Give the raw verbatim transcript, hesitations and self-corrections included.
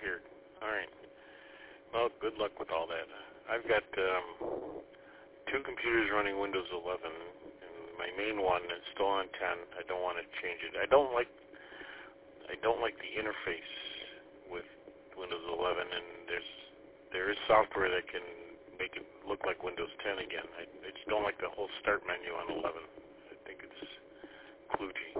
disappeared. All right. Well, good luck with all that. I've got um, two computers running Windows eleven, and my main one is still on ten. I don't want to change it. I don't like I don't like the interface with Windows eleven, and there's there is software that can make it look like Windows ten again. I, I just don't like the whole start menu on eleven. I think it's kludgy.